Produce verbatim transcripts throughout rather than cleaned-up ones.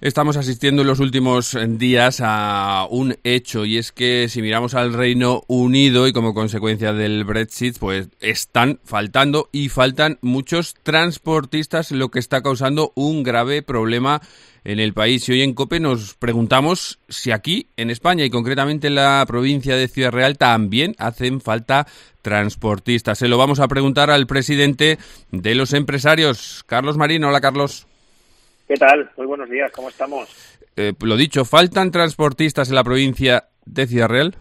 Estamos asistiendo en los últimos días a un hecho, y es que si miramos al Reino Unido y como consecuencia del Brexit, pues están faltando y faltan muchos transportistas, lo que está causando un grave problema en el país. Y hoy en COPE nos preguntamos si aquí, en España y concretamente en la provincia de Ciudad Real, también hacen falta transportistas. Se lo vamos a preguntar al presidente de los empresarios, Carlos Marín. Hola, Carlos. ¿Qué tal? Muy buenos días, ¿cómo estamos? Eh, lo dicho, ¿faltan transportistas en la provincia de Ciudad Real?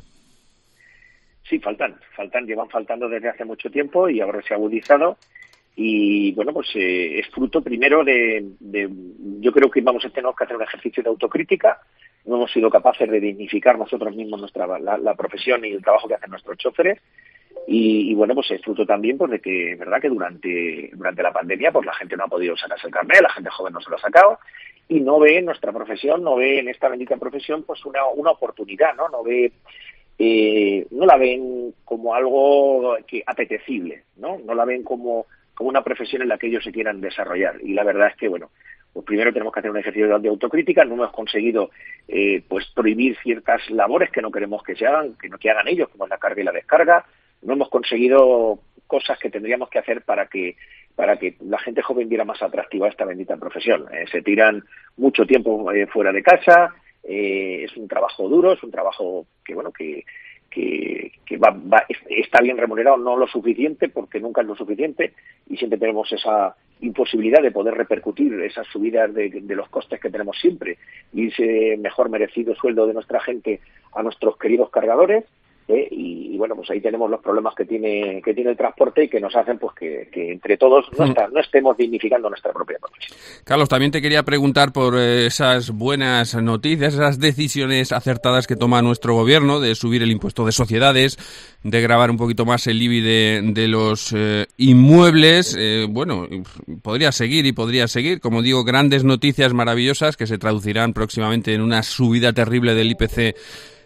Sí, faltan, faltan, llevan faltando desde hace mucho tiempo y ahora se ha agudizado. Y bueno, pues eh, es fruto primero de, de, yo creo que vamos a tener que hacer un ejercicio de autocrítica. No hemos sido capaces de dignificar nosotros mismos nuestra la, la profesión y el trabajo que hacen nuestros choferes. Y, y bueno, pues es fruto también pues de que, verdad, que durante durante la pandemia pues la gente no ha podido sacarse el carnet, la gente joven no se lo ha sacado y no ve en nuestra profesión, no ve en esta bendita profesión pues una una oportunidad, ¿no? No ve eh, no la ven como algo que apetecible, ¿no? No la ven como como una profesión en la que ellos se quieran desarrollar. Y la verdad es que, bueno, pues primero tenemos que hacer un ejercicio de autocrítica. No hemos conseguido eh, pues prohibir ciertas labores que no queremos que se hagan, que no que hagan ellos, como es la carga y la descarga. No hemos conseguido cosas que tendríamos que hacer para que para que la gente joven viera más atractiva esta bendita profesión. Eh, se tiran mucho tiempo eh, fuera de casa, eh, es un trabajo duro, es un trabajo que, bueno, que que, que va, va, está bien remunerado, no lo suficiente, porque nunca es lo suficiente, y siempre tenemos esa imposibilidad de poder repercutir esas subidas de, de los costes que tenemos siempre y ese mejor merecido sueldo de nuestra gente a nuestros queridos cargadores. ¿Eh? Y, y bueno, pues ahí tenemos los problemas que tiene que tiene el transporte y que nos hacen pues que, que entre todos no, está, no estemos dignificando nuestra propia profesión. Carlos, también te quería preguntar por esas buenas noticias, esas decisiones acertadas que toma nuestro gobierno de subir el impuesto de sociedades, de gravar un poquito más el I B I de, de los eh, inmuebles. Eh, bueno, podría seguir y podría seguir, como digo, grandes noticias maravillosas que se traducirán próximamente en una subida terrible del I P C.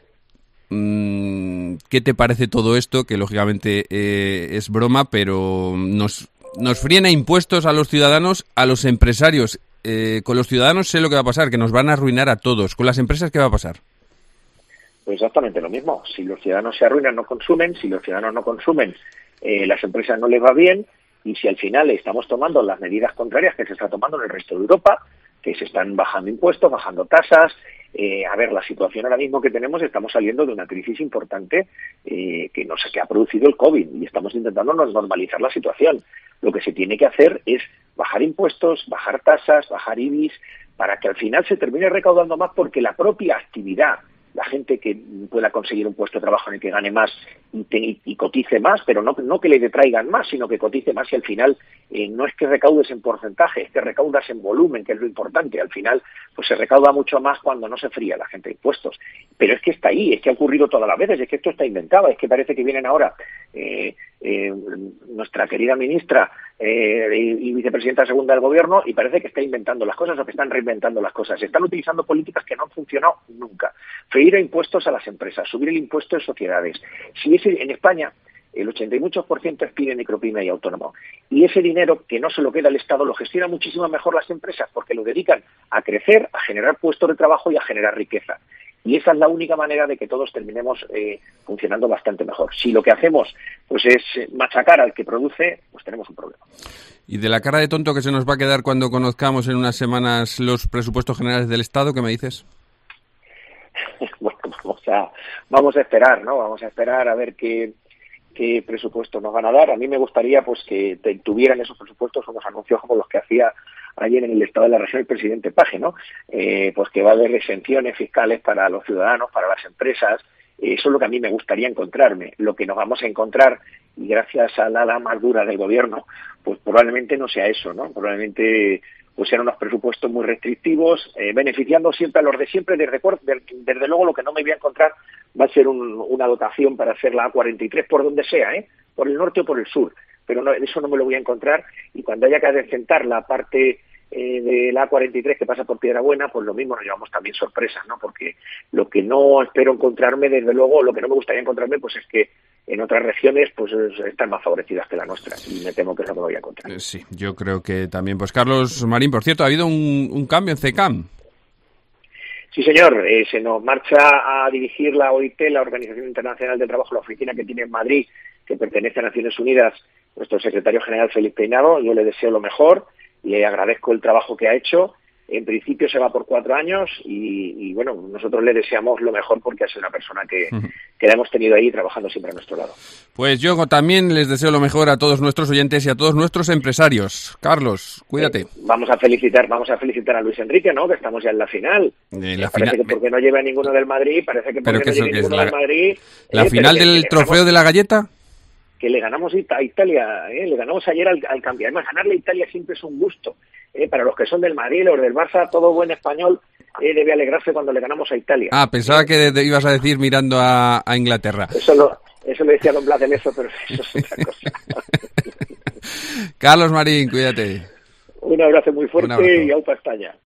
¿Qué te parece todo esto? Que lógicamente eh, es broma, pero nos, nos frena impuestos a los ciudadanos, a los empresarios. Eh, con los ciudadanos sé lo que va a pasar, que nos van a arruinar a todos. ¿Con las empresas qué va a pasar? Pues exactamente lo mismo. Si los ciudadanos se arruinan, no consumen. Si los ciudadanos no consumen, eh, las empresas no les va bien. Y si al final estamos tomando las medidas contrarias que se está tomando en el resto de Europa, que se están bajando impuestos, bajando tasas. Eh, a ver, la situación ahora mismo que tenemos, estamos saliendo de una crisis importante eh, que no sé qué ha producido el COVID y estamos intentando normalizar la situación. Lo que se tiene que hacer es bajar impuestos, bajar tasas, bajar I B Is, para que al final se termine recaudando más, porque la propia actividad, la gente que pueda conseguir un puesto de trabajo en el que gane más y, te, y, y cotice más, pero no, no que le detraigan más, sino que cotice más, y al final eh, no es que recaudes en porcentaje, es que recaudas en volumen, que es lo importante. Al final pues se recauda mucho más cuando no se fría la gente de impuestos. Pero es que está ahí, es que ha ocurrido todas las veces, es que esto está inventado, es que parece que vienen ahora eh, eh, nuestra querida ministra eh, y, y vicepresidenta segunda del gobierno y parece que está inventando las cosas o que están reinventando las cosas. Están utilizando políticas que no han funcionado nunca. Freír impuestos a las empresas, subir el impuesto de sociedades. Si es en España, el ochenta y muchos por ciento es pyme, micropyme y autónomo. Y ese dinero que no se lo queda el Estado lo gestiona muchísimo mejor las empresas, porque lo dedican a crecer, a generar puestos de trabajo y a generar riqueza. Y esa es la única manera de que todos terminemos eh, funcionando bastante mejor. Si lo que hacemos pues es machacar al que produce, pues tenemos un problema. Y de la cara de tonto que se nos va a quedar cuando conozcamos en unas semanas los presupuestos generales del Estado, ¿qué me dices? Bueno, vamos a, vamos a esperar, ¿no? Vamos a esperar a ver qué, qué presupuestos nos van a dar. A mí me gustaría pues que te, tuvieran esos presupuestos unos anuncios como los que hacía ayer en el Estado de la Región el presidente Paje, ¿no? Eh, pues que va a haber exenciones fiscales para los ciudadanos, para las empresas. Eh, eso es lo que a mí me gustaría encontrarme. Lo que nos vamos a encontrar, y gracias a la ala más dura del gobierno, pues probablemente no sea eso, ¿no? Probablemente pues eran unos presupuestos muy restrictivos, eh, beneficiando siempre a los de siempre. Desde, desde luego lo que no me voy a encontrar va a ser un, una dotación para hacer la A cuarenta y tres por donde sea, ¿eh? Por el norte o por el sur, pero no, eso no me lo voy a encontrar. Y cuando haya que adecentar la parte eh, de la A cuarenta y tres que pasa por Piedrabuena, pues lo mismo nos llevamos también sorpresas, ¿no? Porque lo que no espero encontrarme, desde luego, lo que no me gustaría encontrarme, pues es que en otras regiones pues están más favorecidas que la nuestra, y me temo que es lo que voy a encontrar. Sí, yo creo que también. Pues Carlos Marín, por cierto, ha habido un, un cambio en C E C A M. Sí, señor. Eh, se nos marcha a dirigir la O I T, la Organización Internacional del Trabajo, la oficina que tiene en Madrid, que pertenece a Naciones Unidas, nuestro secretario general Félix Peinado. Yo le deseo lo mejor, le agradezco el trabajo que ha hecho. En principio se va por cuatro años y, y bueno, nosotros le deseamos lo mejor porque es una persona que, que la hemos tenido ahí trabajando siempre a nuestro lado. Pues yo también les deseo lo mejor a todos nuestros oyentes y a todos nuestros empresarios. Carlos, cuídate. Eh, vamos a felicitar, vamos a felicitar a Luis Enrique, ¿no? Que estamos ya en la final. Eh, la parece final... que porque no lleva ninguno del Madrid, parece que porque ¿Pero no lleva ninguno la... del Madrid. ¿La eh, final que, del que trofeo ganamos, de la galleta? Que le ganamos a Italia, ¿eh? Le ganamos ayer al, al campeón. Además, ganarle a Italia siempre es un gusto. Eh, para los que son del Madrid, los del Barça, todo buen español eh, debe alegrarse cuando le ganamos a Italia. Ah, pensaba que te ibas a decir mirando a, a Inglaterra. Eso lo, eso lo decía don Blas de Lezo, pero eso es otra cosa. Carlos Marín, cuídate. Un abrazo muy fuerte y aupa España.